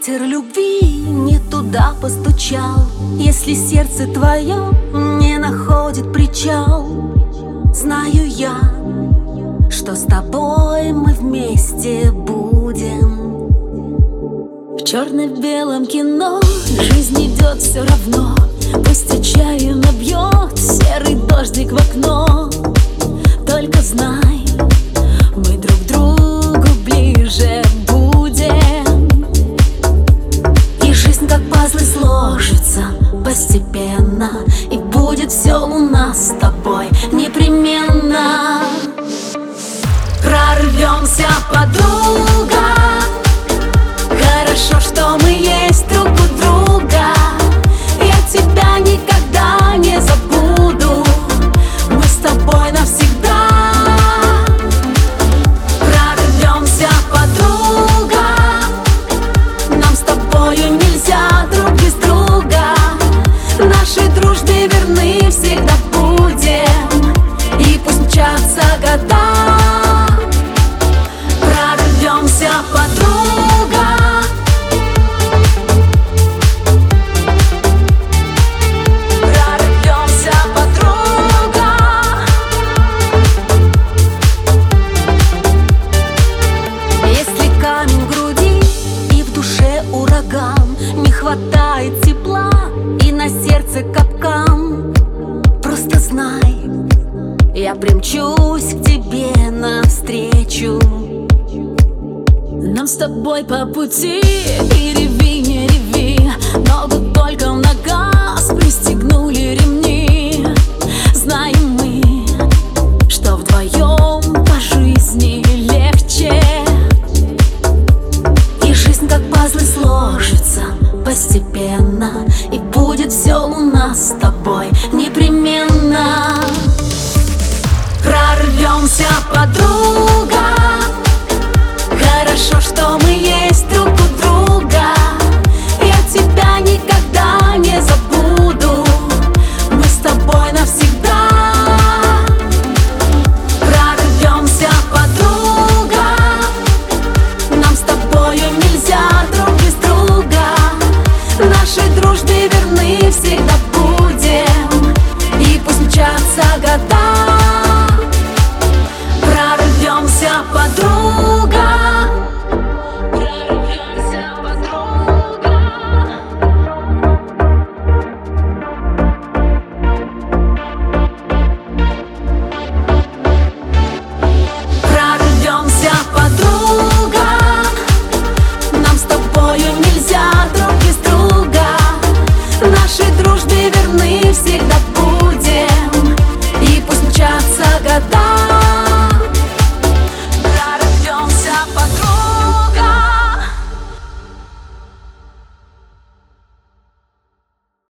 Ветер любви не туда постучал. Если сердце твое не находит причал, знаю я, что с тобой мы вместе будем. В черно-белом кино жизнь идет все равно. Пусть отчаянно бьет серый дождик в окно. Только знай, мы друг другу ближе будем. И жизнь как пазлы сложится постепенно, и будет все у нас с тобой непременно. Прорвемся, подруга, хорошо, что мы есть друг у друга. Я тебя никогда не забуду, мы с тобой навсегда. Прорвемся, подруга, нам с тобою нельзя друг без друга. Нашей дружбе верны всегда будем, и пусть мчатся года. Прорвемся, подруга, прорвемся, подруга. Если камень в груди и в душе ураган, не хватает тепла и на сердце капкан, просто знай, я примчусь к тебе навстречу. Нам с тобой по пути, и реви, не реви, ногу